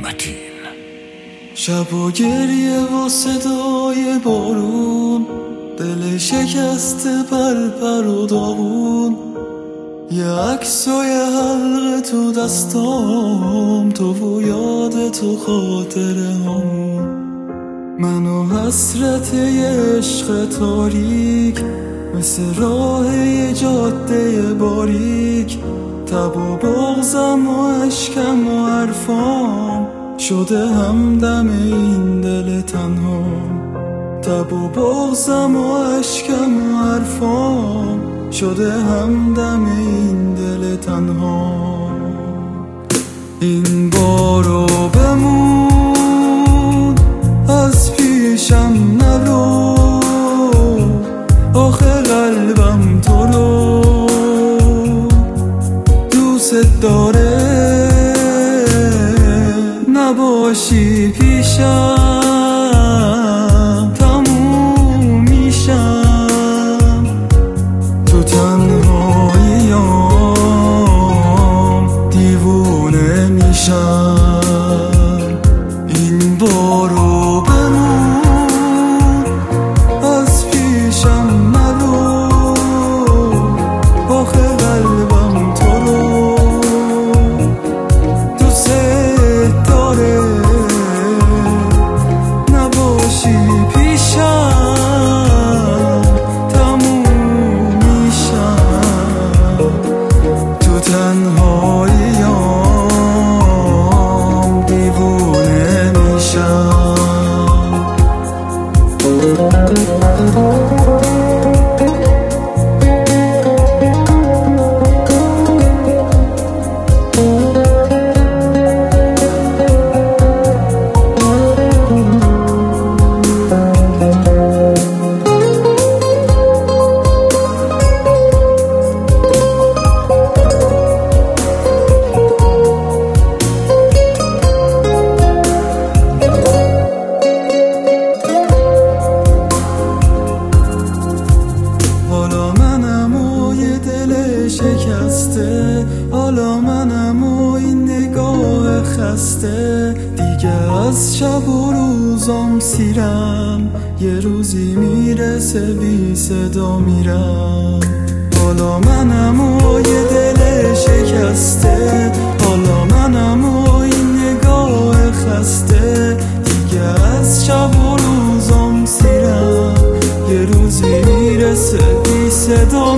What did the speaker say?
شب و گریه و صدای بارون، دل شکسته پرپر و داغون، یه عکس و یه حلقه تو دستام، تو و یاد تو خاطره هم، من و حسرت یه عشق تاریک، مثل راه یه جاده باریک، تب و بغضم و عشقم و حرفام شده همدم این دل تنهام. تب و بغضم و عشقم و حرفام شده همدم این دل تنهام. این بارو بمون از پیشم نرو، آخه قلبم تو رو دوست داره، نباشی پیشم تموم میشم، تو تنهاییام دیوونه میشم. این بارو بمون از پیشم نرو، آخه قلبم تو رو دوست داره، نباشی پیشم تموم میشم، تو تنهاییام دیوونه میشم. شکسته حالا منم و این نگاه خسته، دیگه از شب و روزام سیرم، یه روزی میرسه بی صدا میرم. حالا منم و یه دل شکسته، حالا منم و این نگاه خسته، دیگه از شب و روزام سیرم، یه روزی میرسه بی صدا